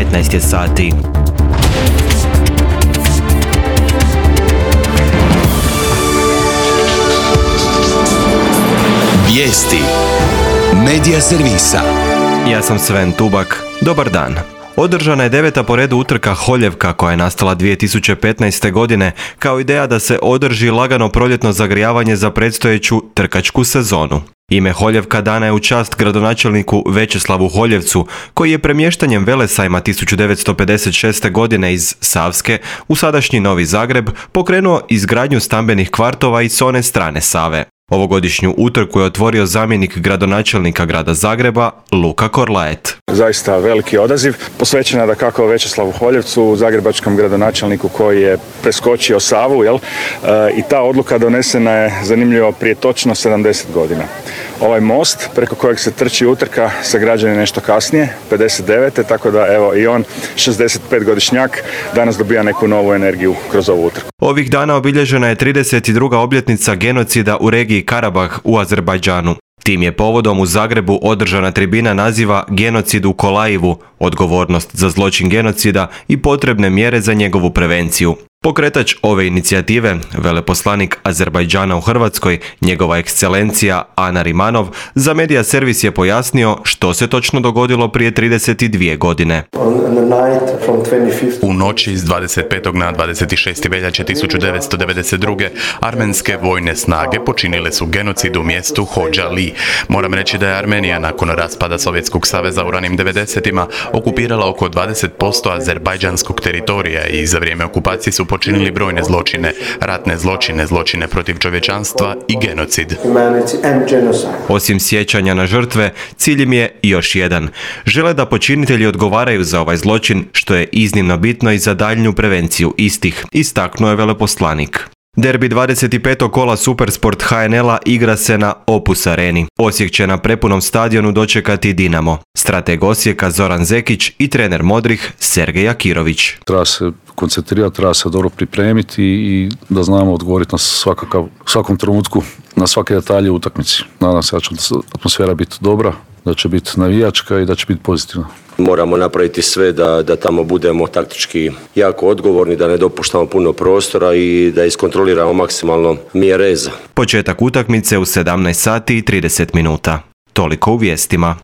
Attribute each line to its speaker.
Speaker 1: 15 je sati.
Speaker 2: Vijesti Medija servisa.
Speaker 1: Ja sam Sven Tubak. Dobar dan. Održana je 9. po redu utrka Holjevka koja je nastala 2015. godine kao ideja da se održi lagano proljetno zagrijavanje za predstojeću trkačku sezonu. Ime Holjevka dana je u čast gradonačelniku Večeslavu Holjevcu, koji je premještanjem Velesajma 1956. godine iz Savske u sadašnji Novi Zagreb pokrenuo izgradnju stambenih kvartova i s one strane Save. Ovogodišnju utrku je otvorio zamjenik gradonačelnika grada Zagreba, Luka Korlaet.
Speaker 3: Zaista veliki odaziv, posvećena dakako Večeslavu Holjevcu, zagrebačkom gradonačelniku koji je preskočio Savu, i ta odluka donesena je, zanimljivo, prije točno 70 godina. Ovaj most preko kojeg se trči utrka sagrađen je nešto kasnije, 59. tako da evo i on, 65-godišnjak, danas dobija neku novu energiju kroz ovu utrku.
Speaker 1: Ovih dana obilježena je 32. obljetnica genocida u regiji Karabah u Azerbajdžanu. Tim je povodom u Zagrebu održana tribina naziva Genocid u Kolajivu, odgovornost za zločin genocida i potrebne mjere za njegovu prevenciju. Pokretač ove inicijative, veleposlanik Azerbajdžana u Hrvatskoj, njegova ekscelencija Ana Rimanov, za Medija servis je pojasnio što se točno dogodilo prije 32 godine.
Speaker 4: U noći iz 25. na 26. veljače 1992. armenske vojne snage počinile su genocid u mjestu Hodža Li. Moram reći da je Armenija nakon raspada Sovjetskog saveza u ranim 90-ima okupirala oko 20% azerbajdžanskog teritorija i za vrijeme okupacije su počinili brojne zločine, ratne zločine, zločine protiv čovječanstva i genocid.
Speaker 1: Osim sjećanja na žrtve, cilj im je još jedan. Žele da počinitelji odgovaraju za ovaj zločin, što je iznimno bitno i za daljnju prevenciju istih, istaknuo je veleposlanik. Derbi 25. kola Supersport HNL-a igra se na Opus Areni. Osijek će na prepunom stadionu dočekati Dinamo. Strateg Osijeka Zoran Zekić i trener modrih Sergej Akirović.
Speaker 5: Treba se koncentrirati, treba se dobro pripremiti i da znamo odgovoriti na svakom trenutku, na svake detalje u utakmici. Nadam se da će atmosfera biti dobra, da će biti navijačka i da će biti pozitivna.
Speaker 6: Moramo napraviti sve da tamo budemo taktički jako odgovorni, da ne dopuštamo puno prostora i da iskontroliramo maksimalno mjereza.
Speaker 1: Početak utakmice u 17 sati i 30 minuta. Toliko u vijestima.